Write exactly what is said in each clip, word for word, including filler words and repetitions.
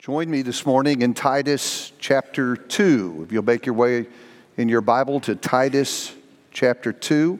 Join me this morning in Titus chapter two. If you'll make your way in your Bible to Titus chapter two.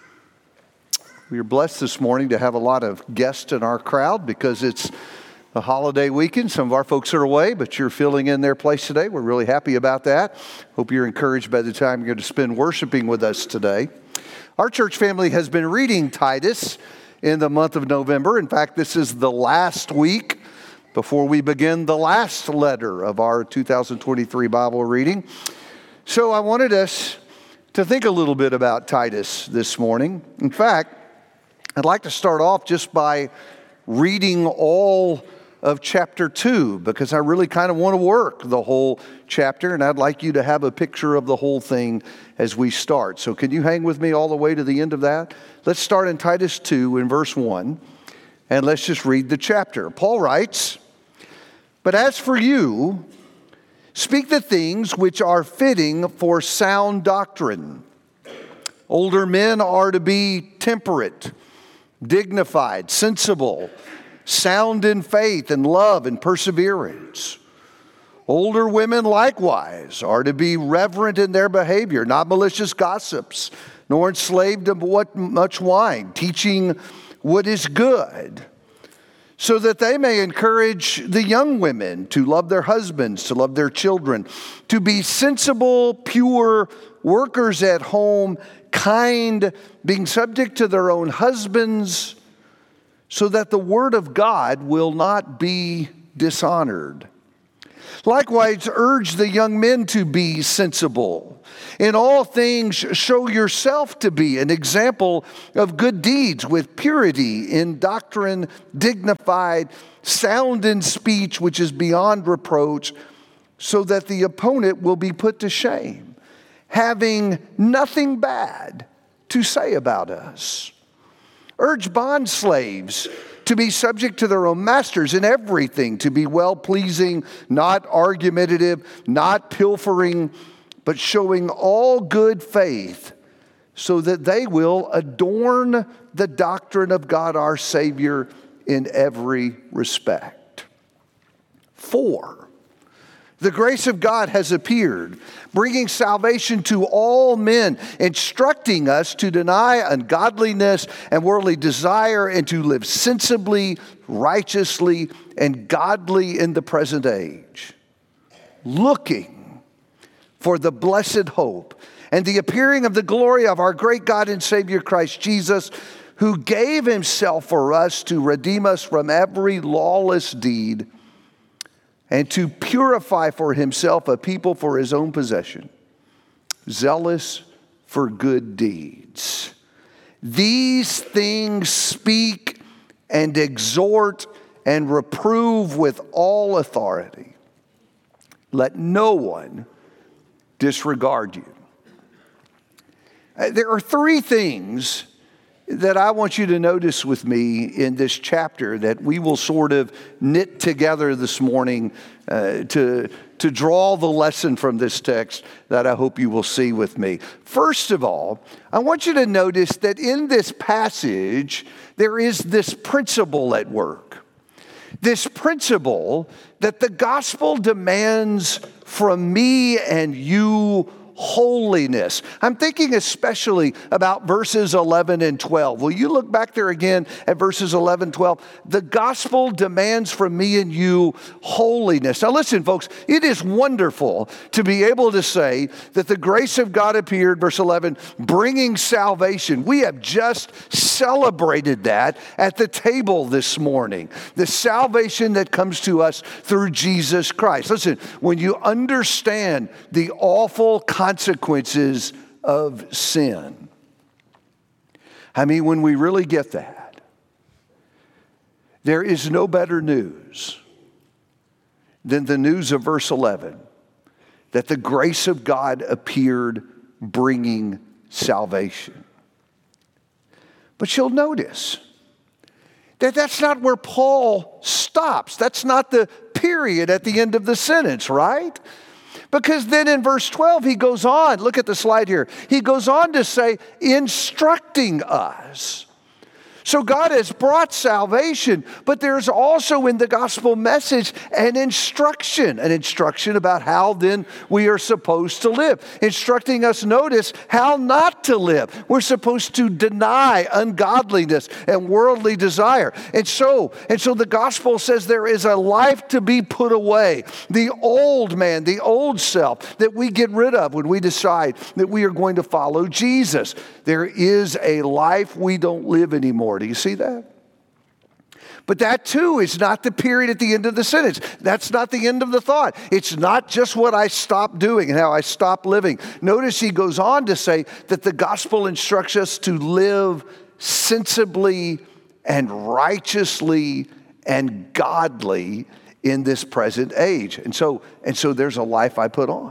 We are blessed this morning to have a lot of guests in our crowd because it's a holiday weekend. Some of our folks are away, but you're filling in their place today. We're really happy about that. Hope you're encouraged by the time you're going to spend worshiping with us today. Our church family has been reading Titus in the month of November. In fact, this is the last week before we begin the last letter of our two thousand twenty-three Bible reading. So I wanted us to think a little bit about Titus this morning. In fact, I'd like to start off just by reading all of chapter two, because I really kind of want to work the whole chapter, and I'd like you to have a picture of the whole thing as we start. So can you hang with me all the way to the end of that? Let's start in Titus two in verse one, and let's just read the chapter. Paul writes, "But as for you, speak the things which are fitting for sound doctrine. Older men are to be temperate, dignified, sensible, sound in faith and love and perseverance. Older women likewise are to be reverent in their behavior, not malicious gossips, nor enslaved to what much wine, teaching what is good, so that they may encourage the young women to love their husbands, to love their children, to be sensible, pure, workers at home, kind, being subject to their own husbands, so that the word of God will not be dishonored. Likewise, urge the young men to be sensible. In all things, show yourself to be an example of good deeds with purity in doctrine, dignified, sound in speech, which is beyond reproach, so that the opponent will be put to shame, having nothing bad to say about us. Urge bondslaves to be subject to their own masters in everything, to be well-pleasing, not argumentative, not pilfering, but showing all good faith, so that they will adorn the doctrine of God our Savior in every respect. Four, the grace of God has appeared, bringing salvation to all men, instructing us to deny ungodliness and worldly desire and to live sensibly, righteously, and godly in the present age, looking for the blessed hope and the appearing of the glory of our great God and Savior Christ Jesus, who gave himself for us to redeem us from every lawless deed and to purify for himself a people for his own possession, zealous for good deeds. These things speak and exhort and reprove with all authority. Let no one disregard you." There are three things that I want you to notice with me in this chapter that we will sort of knit together this morning uh, to, to draw the lesson from this text that I hope you will see with me. First of all, I want you to notice that in this passage, there is this principle at work. This principle that the gospel demands from me and you holiness. I'm thinking especially about verses eleven and twelve. Will you look back there again at verses eleven, twelve? The gospel demands from me and you holiness. Now listen, folks, it is wonderful to be able to say that the grace of God appeared, verse eleven, bringing salvation. We have just celebrated that at the table this morning. The salvation that comes to us through Jesus Christ. Listen, when you understand the awful consequences of sin, I mean, when we really get that, there is no better news than the news of verse eleven, that the grace of God appeared bringing salvation. But you'll notice that that's not where Paul stops. That's not the period at the end of the sentence, right? Because then in verse twelve, he goes on, look at the slide here. He goes on to say, instructing us. So God has brought salvation, but there's also in the gospel message an instruction, an instruction about how then we are supposed to live, instructing us, notice, how not to live. We're supposed to deny ungodliness and worldly desire. And so, and so the gospel says there is a life to be put away, the old man, the old self that we get rid of when we decide that we are going to follow Jesus. There is a life we don't live anymore. Do you see that? But that too is not the period at the end of the sentence. That's not the end of the thought. It's not just what I stop doing and how I stop living. Notice he goes on to say that the gospel instructs us to live sensibly and righteously and godly in this present age. And so, and so there's a life I put on.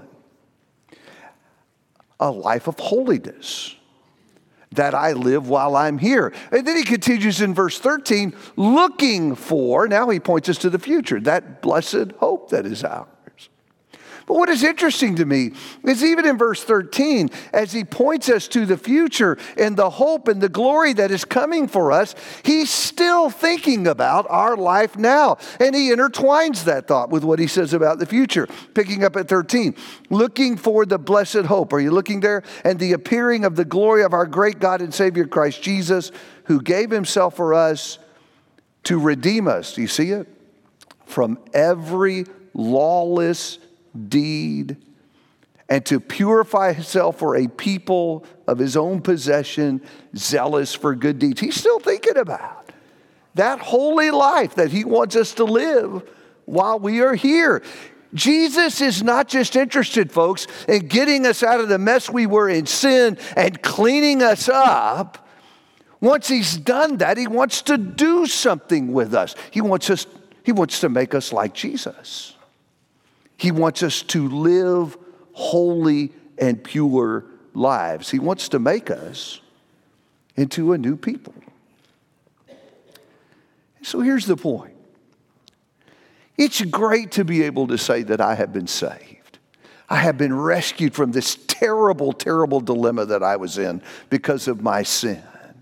A life of holiness that I live while I'm here. And then he continues in verse thirteen, looking for, now he points us to the future, that blessed hope that is ours. But what is interesting to me is even in verse thirteen, as he points us to the future and the hope and the glory that is coming for us, he's still thinking about our life now. And he intertwines that thought with what he says about the future. Picking up at thirteen, looking for the blessed hope. Are you looking there? And the appearing of the glory of our great God and Savior Christ Jesus, who gave himself for us to redeem us. Do you see it? From every lawless deed, and to purify himself for a people of his own possession, zealous for good deeds. He's still thinking about that holy life that he wants us to live while we are here. Jesus is not just interested, folks, in getting us out of the mess we were in sin and cleaning us up. Once he's done that, he wants to do something with us. He wants us, he wants to make us like Jesus. He wants us to live holy and pure lives. He wants to make us into a new people. So here's the point. It's great to be able to say that I have been saved. I have been rescued from this terrible, terrible dilemma that I was in because of my sin.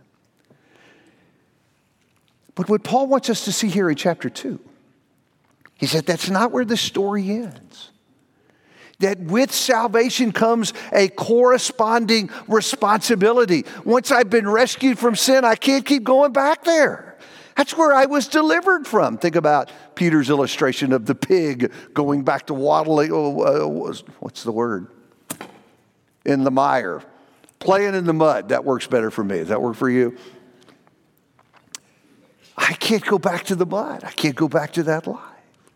But what Paul wants us to see here in chapter two, he said that's not where the story ends. That with salvation comes a corresponding responsibility. Once I've been rescued from sin, I can't keep going back there. That's where I was delivered from. Think about Peter's illustration of the pig going back to waddling, oh, uh, what's the word? In the mire. Playing in the mud. That works better for me. Does that work for you? I can't go back to the mud. I can't go back to that life.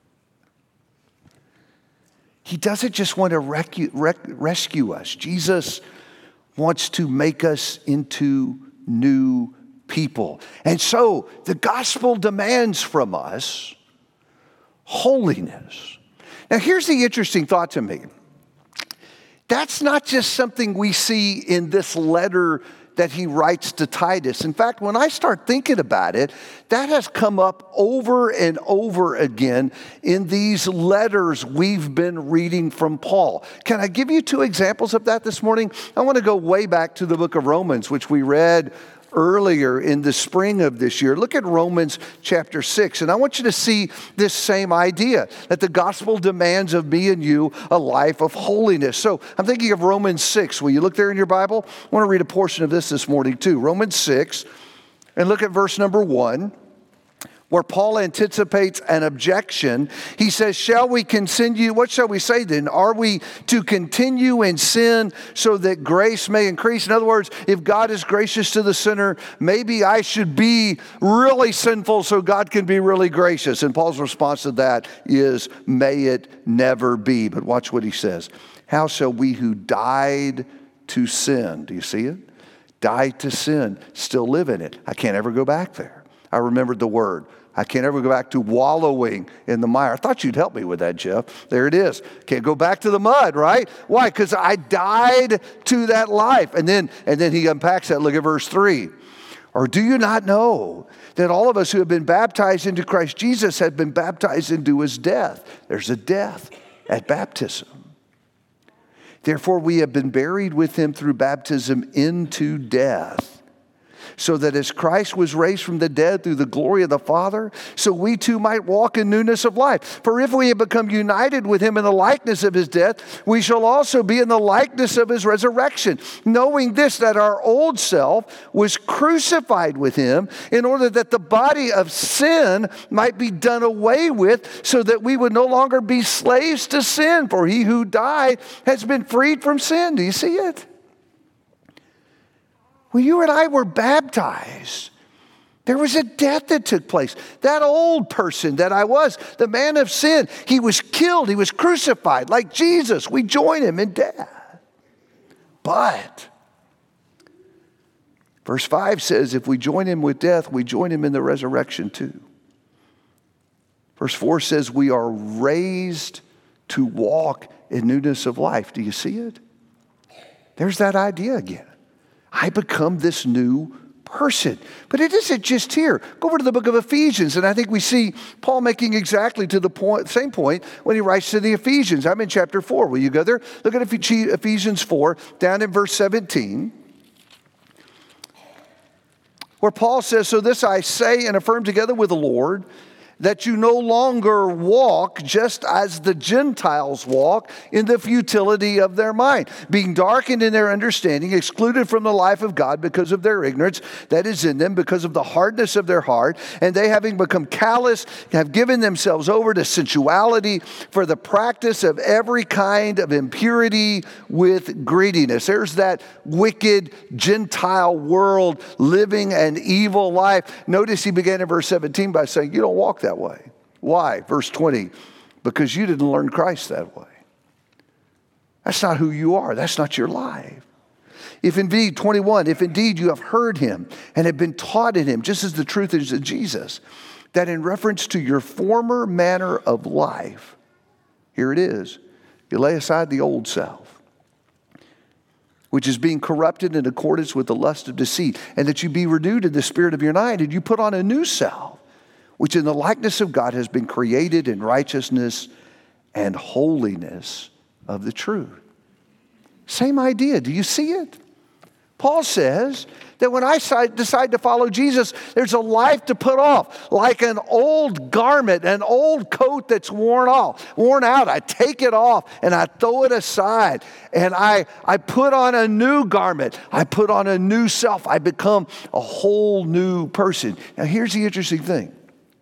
He doesn't just want to rescue, rescue us. Jesus wants to make us into new people. And so the gospel demands from us holiness. Now here's the interesting thought to me. That's not just something we see in this letter that he writes to Titus. In fact, when I start thinking about it, that has come up over and over again in these letters we've been reading from Paul. Can I give you two examples of that this morning? I want to go way back to the book of Romans, which we read earlier in the spring of this year. Look at Romans chapter six, and I want you to see this same idea, that the gospel demands of me and you a life of holiness. So I'm thinking of Romans six. Will you look there in your Bible? I want to read a portion of this this morning too. Romans six, and look at verse number one, where Paul anticipates an objection. He says, shall we continue? What shall we say then? Are we to continue in sin so that grace may increase? In other words, if God is gracious to the sinner, maybe I should be really sinful so God can be really gracious. And Paul's response to that is, may it never be. But watch what he says. How shall we who died to sin, do you see it? Died to sin, still live in it? I can't ever go back there. I remembered the word. I can't ever go back to wallowing in the mire. I thought you'd help me with that, Jeff. There it is. Can't go back to the mud, right? Why? Because I died to that life. And then, and then he unpacks that. Look at verse three. Or do you not know that all of us who have been baptized into Christ Jesus have been baptized into his death? There's a death at baptism. Therefore, we have been buried with him through baptism into death, so that as Christ was raised from the dead through the glory of the Father, so we too might walk in newness of life. For if we have become united with him in the likeness of his death, we shall also be in the likeness of his resurrection, knowing this, that our old self was crucified with him in order that the body of sin might be done away with, so that we would no longer be slaves to sin. For he who died has been freed from sin. Do you see it? When you and I were baptized, there was a death that took place. That old person that I was, the man of sin, he was killed, he was crucified like Jesus. We join him in death. But verse five says, if we join him with death, we join him in the resurrection too. Verse four says, we are raised to walk in newness of life. Do you see it? There's that idea again. I become this new person. But it isn't just here. Go over to the book of Ephesians, and I think we see Paul making exactly to the point, same point when he writes to the Ephesians. I'm in chapter four. Will you go there? Look at Ephesians four, down in verse seventeen, where Paul says, so this I say and affirm together with the Lord, that you no longer walk just as the Gentiles walk in the futility of their mind, being darkened in their understanding, excluded from the life of God because of their ignorance that is in them, because of the hardness of their heart, and they, having become callous, have given themselves over to sensuality for the practice of every kind of impurity with greediness. There's that wicked Gentile world living an evil life. Notice he began in verse seventeen by saying, you don't walk that way. Why? Verse twenty, because you didn't learn Christ that way. That's not who you are. That's not your life. If indeed, twenty-one, if indeed you have heard him and have been taught in him, just as the truth is in Jesus, that in reference to your former manner of life, here it is, you lay aside the old self, which is being corrupted in accordance with the lust of deceit, and that you be renewed in the spirit of your mind, and you put on a new self, which in the likeness of God has been created in righteousness and holiness of the truth. Same idea. Do you see it? Paul says that when I decide to follow Jesus, there's a life to put off, like an old garment, an old coat that's worn off, worn out. I take it off and I throw it aside, and I, I put on a new garment. I put on a new self. I become a whole new person. Now, here's the interesting thing.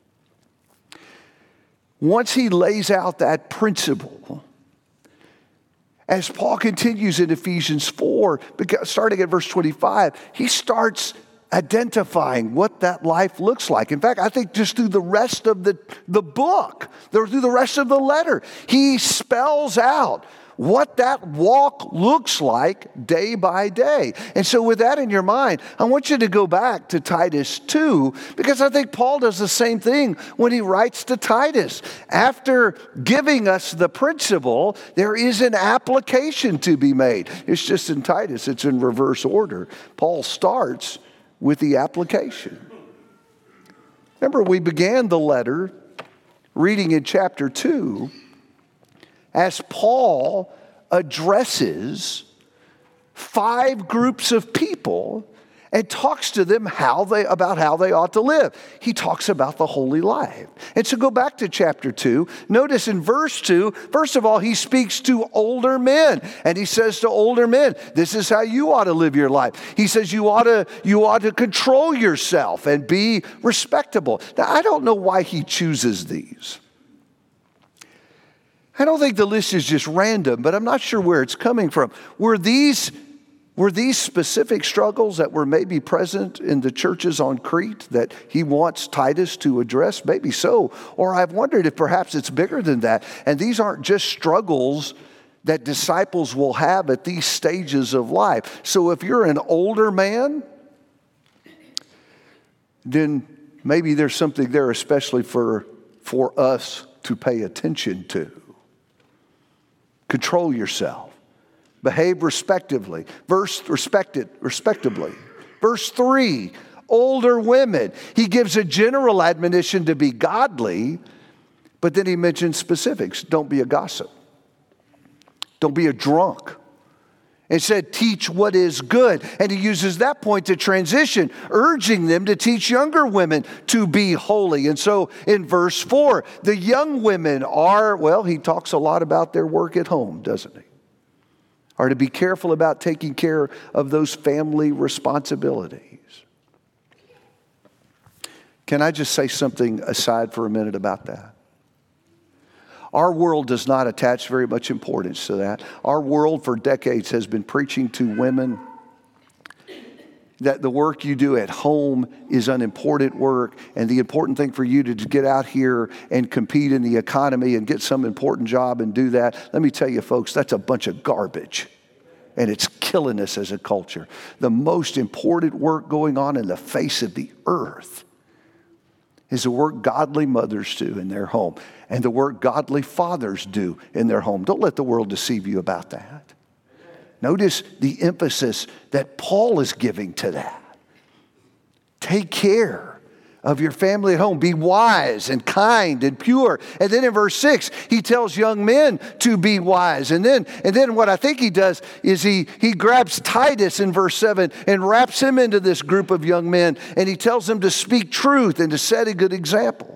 Once he lays out that principle, as Paul continues in Ephesians four, starting at verse twenty-five, he starts identifying what that life looks like. In fact, I think just through the rest of the, the book, through the rest of the letter, he spells out what that walk looks like day by day. And so with that in your mind, I want you to go back to Titus two, because I think Paul does the same thing when he writes to Titus. After giving us the principle, there is an application to be made. It's just in Titus, it's in reverse order. Paul starts with the application. Remember, we began the letter reading in chapter two, as Paul addresses five groups of people and talks to them how they about how they ought to live. He talks about the holy life. And so go back to chapter two. Notice in verse two, first of all, he speaks to older men. And he says to older men, this is how you ought to live your life. He says you ought to, you ought to control yourself and be respectable. Now, I don't know why he chooses these. I don't think the list is just random, but I'm not sure where it's coming from. Were these, were these specific struggles that were maybe present in the churches on Crete that he wants Titus to address? Maybe so. Or I've wondered if perhaps it's bigger than that. And these aren't just struggles that disciples will have at these stages of life. So if you're an older man, then maybe there's something there especially for, for us to pay attention to. Control yourself. Behave respectively. Verse respected, respectably. Verse three, older women. He gives a general admonition to be godly, but then he mentions specifics. Don't be a gossip. Don't be a drunk. and said, teach what is good. And he uses that point to transition, urging them to teach younger women to be holy. And so in verse four, the young women are, well, he talks a lot about their work at home, doesn't he? Are to be careful about taking care of those family responsibilities. Can I just say something aside for a minute about that? Our world does not attach very much importance to that. Our world for decades has been preaching to women that the work you do at home is unimportant work, and the important thing for you to get out here and compete in the economy and get some important job and do that. Let me tell you, folks, that's a bunch of garbage, and it's killing us as a culture. The most important work going on in the face of the earth is the work godly mothers do in their home and the work godly fathers do in their home. Don't let the world deceive you about that. Notice the emphasis that Paul is giving to that. Take care of your family at home. Be wise and kind and pure. And then in verse six, he tells young men to be wise. And then, and then what I think he does is he, he grabs Titus in verse seven and wraps him into this group of young men. And he tells them to speak truth and to set a good example.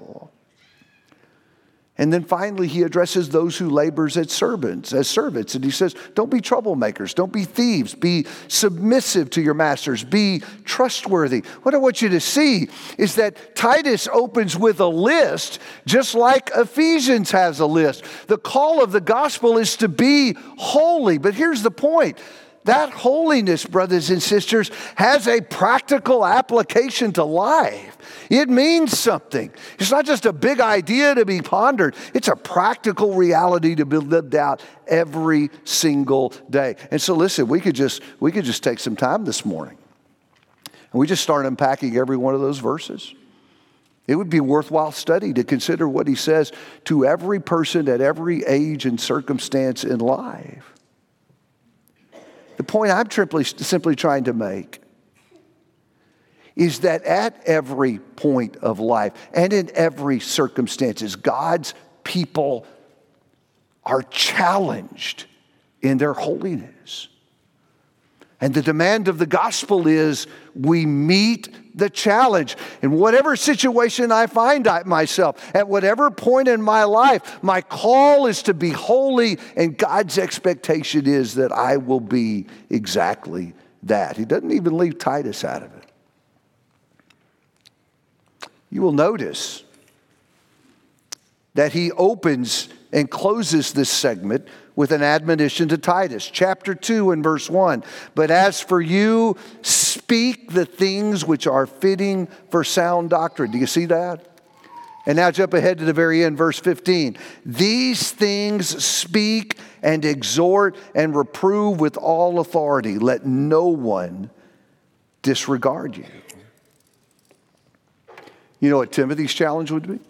And then finally, he addresses those who labors as servants, as servants. And he says, don't be troublemakers. Don't be thieves. Be submissive to your masters. Be trustworthy. What I want you to see is that Titus opens with a list, just like Ephesians has a list. The call of the gospel is to be holy. But here's the point. That holiness, brothers and sisters, has a practical application to life. It means something. It's not just a big idea to be pondered. It's a practical reality to be lived out every single day. And so listen, we could just we could just take some time this morning and we just start unpacking every one of those verses. It would be worthwhile study to consider what he says to every person at every age and circumstance in life. The point I'm simply, simply trying to make is that at every point of life and in every circumstances, God's people are challenged in their holiness. And the demand of the gospel is we meet the challenge. In whatever situation I find myself, at whatever point in my life, my call is to be holy, and God's expectation is that I will be exactly that. He doesn't even leave Titus out of it. You will notice that he opens and closes this segment with an admonition to Titus. Chapter two and verse one. But as for you, speak the things which are fitting for sound doctrine. Do you see that? And now jump ahead to the very end, verse fifteen. These things speak and exhort and reprove with all authority. Let no one disregard you. You know what Timothy's challenge would be?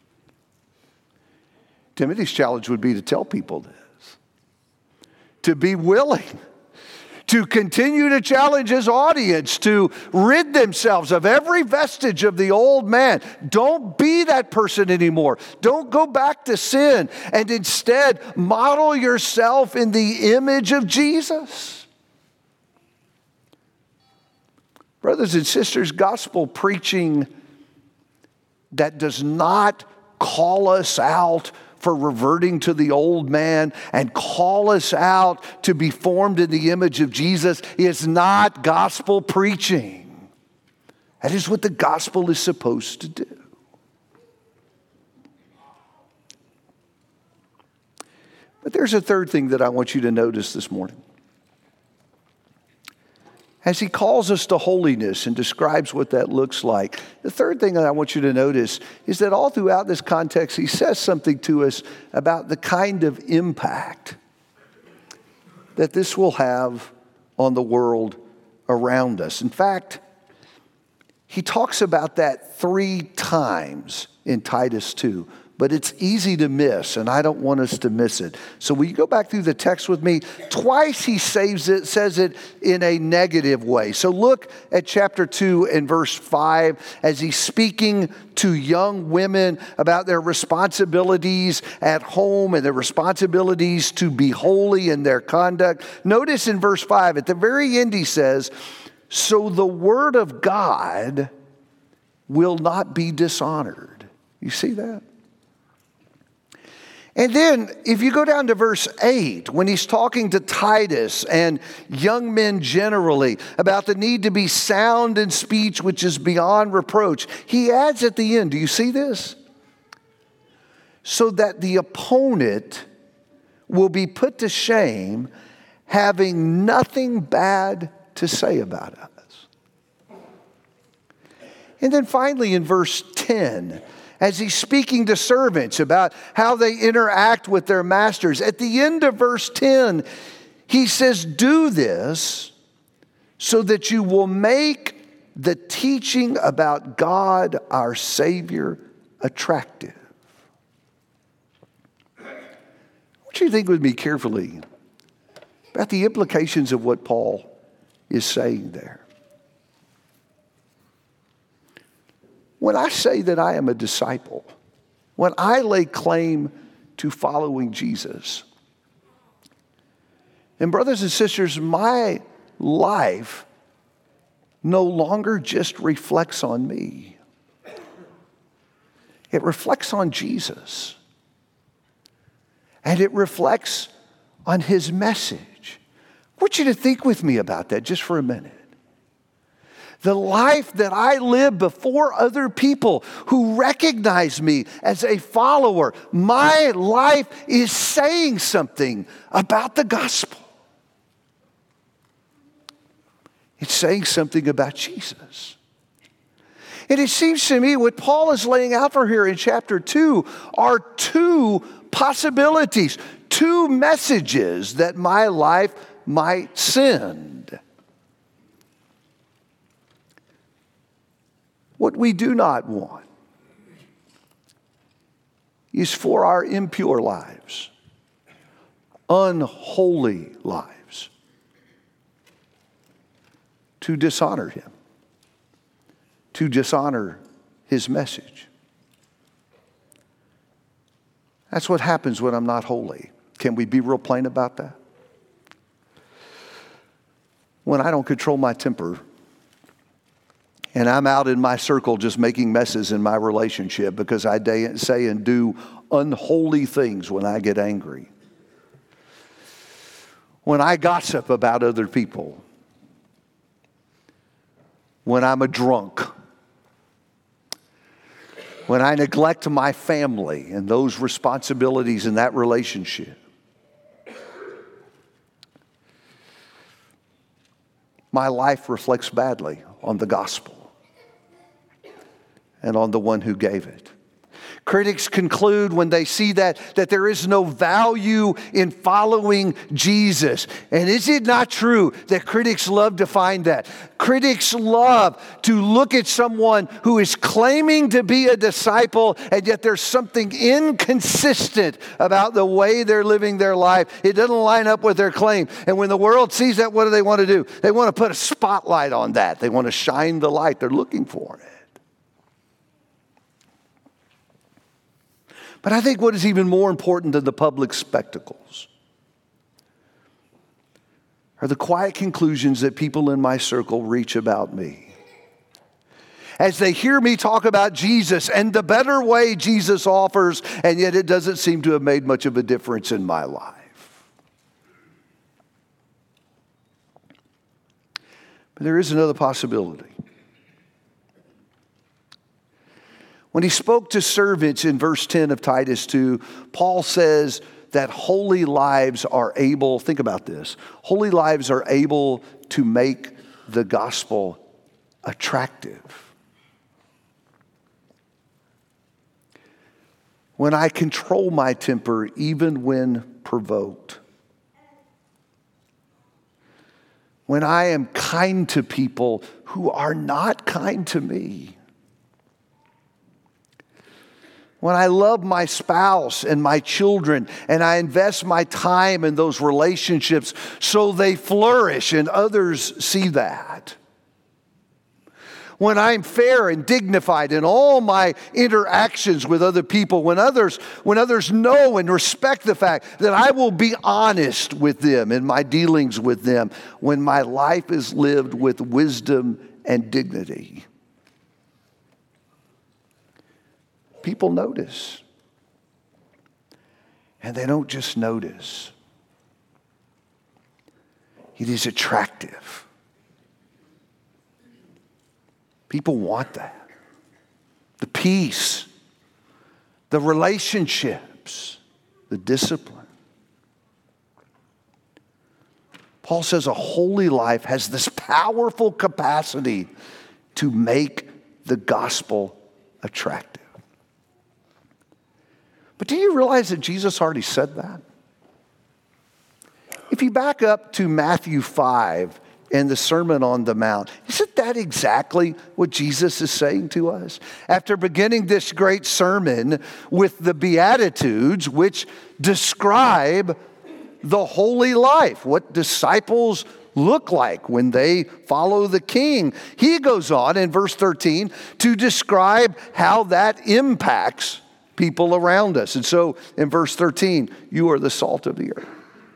Timothy's challenge would be to tell people this. To be willing to continue to challenge his audience, to rid themselves of every vestige of the old man. Don't be that person anymore. Don't go back to sin, and instead model yourself in the image of Jesus. Brothers and sisters, gospel preaching that does not call us out for reverting to the old man and call us out to be formed in the image of Jesus is not gospel preaching. That is what the gospel is supposed to do. But there's a third thing that I want you to notice this morning. As he calls us to holiness and describes what that looks like, the third thing that I want you to notice is that all throughout this context, he says something to us about the kind of impact that this will have on the world around us. In fact, he talks about that three times in Titus two. but it's easy to miss, and I don't want us to miss it. So will you go back through the text with me? Twice he saves it, says it in a negative way. So look at chapter two and verse five as he's speaking to young women about their responsibilities at home and their responsibilities to be holy in their conduct. Notice in verse five, at the very end he says, so the word of God will not be dishonored. You see that? And then if you go down to verse eight, when he's talking to Titus and young men generally about the need to be sound in speech which is beyond reproach, he adds at the end, do you see this? So that the opponent will be put to shame, having nothing bad to say about us. And then finally in verse ten, as he's speaking to servants about how they interact with their masters, at the end of verse ten, he says, do this so that you will make the teaching about God, our Savior, attractive. I want you to think with me carefully about the implications of what Paul is saying there. When I say that I am a disciple, when I lay claim to following Jesus, and brothers and sisters, my life no longer just reflects on me. It reflects on Jesus. And it reflects on his message. I want you to think with me about that just for a minute. The life that I live before other people who recognize me as a follower, my life is saying something about the gospel. It's saying something about Jesus. And it seems to me what Paul is laying out for here in chapter two are two possibilities, two messages that my life might send. What we do not want is for our impure lives, unholy lives, to dishonor him, to dishonor his message. That's what happens when I'm not holy. Can we be real plain about that? When I don't control my temper, and I'm out in my circle just making messes in my relationship because I say and do unholy things when I get angry. When I gossip about other people. When I'm a drunk. When I neglect my family and those responsibilities in that relationship. My life reflects badly on the gospel and on the one who gave it. Critics conclude when they see that, that there is no value in following Jesus. And is it not true that critics love to find that? Critics love to look at someone who is claiming to be a disciple, and yet there's something inconsistent about the way they're living their life. It doesn't line up with their claim. And when the world sees that, what do they want to do? They want to put a spotlight on that. They want to shine the light. They're looking for it. But I think what is even more important than the public spectacles are the quiet conclusions that people in my circle reach about me. As they hear me talk about Jesus and the better way Jesus offers, and yet it doesn't seem to have made much of a difference in my life. But there is another possibility. When he spoke to servants in verse ten of Titus two, Paul says that holy lives are able, think about this, holy lives are able to make the gospel attractive. When I control my temper, even when provoked. When I am kind to people who are not kind to me. when I love my spouse and my children, and I invest my time in those relationships so they flourish and others see that. When I'm fair and dignified in all my interactions with other people, when others, when others know and respect the fact that I will be honest with them in my dealings with them, when my life is lived with wisdom and dignity. People notice. And they don't just notice. It is attractive. People want that. The peace, the relationships, the discipline. Paul says a holy life has this powerful capacity to make the gospel attractive. But do you realize that Jesus already said that? If you back up to Matthew five and the Sermon on the Mount, isn't that exactly what Jesus is saying to us? After beginning this great sermon with the Beatitudes, which describe the holy life, what disciples look like when they follow the King, he goes on in verse thirteen to describe how that impacts people around us. And so in verse thirteen, you are the salt of the earth.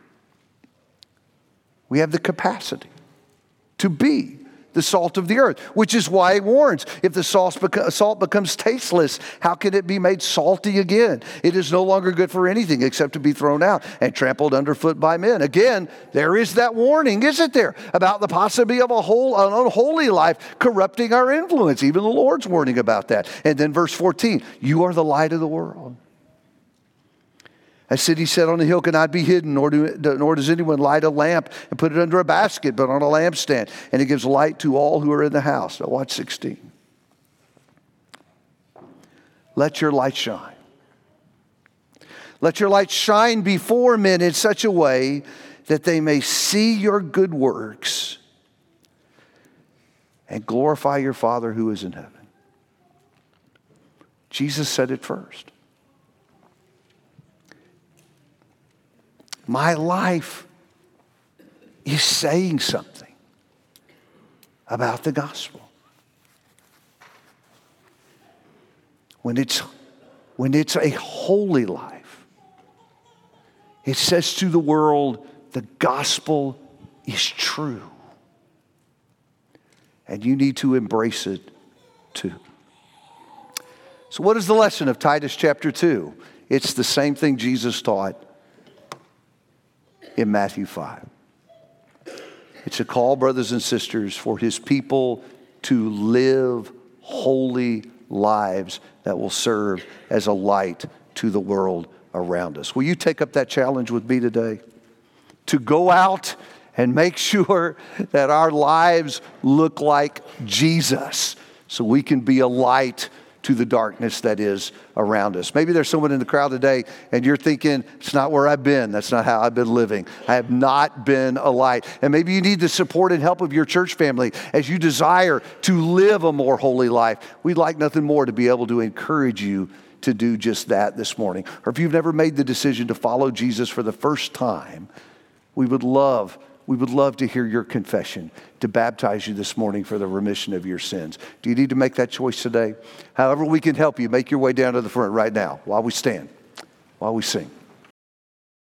We have the capacity to be the salt of the earth, which is why he warns, if the salt becomes tasteless, how can it be made salty again? It is no longer good for anything except to be thrown out and trampled underfoot by men. Again, there is that warning, isn't there, about the possibility of a whole, an unholy life corrupting our influence. Even the Lord's warning about that. And then verse fourteen, you are the light of the world. A city set on a hill cannot be hidden, nor, do, nor does anyone light a lamp and put it under a basket, but on a lampstand. And it gives light to all who are in the house. Now watch sixteen. Let your light shine. Let your light shine before men in such a way that they may see your good works and glorify your Father who is in heaven. Jesus said it first. My life is saying something about the gospel. When it's, when it's a holy life, it says to the world, the gospel is true. And you need to embrace it too. So what is the lesson of Titus chapter two? It's the same thing Jesus taught in Matthew five. It's a call, brothers and sisters, for his people to live holy lives that will serve as a light to the world around us. Will you take up that challenge with me today? To go out and make sure that our lives look like Jesus so we can be a light to the darkness that is around us. Maybe there's someone in the crowd today and you're thinking, it's not where I've been. That's not how I've been living. I have not been a light. And maybe you need the support and help of your church family as you desire to live a more holy life. We'd like nothing more to be able to encourage you to do just that this morning. Or if you've never made the decision to follow Jesus for the first time, we would love We would love to hear your confession, to baptize you this morning for the remission of your sins. Do you need to make that choice today? However we can help you, make your way down to the front right now while we stand, while we sing.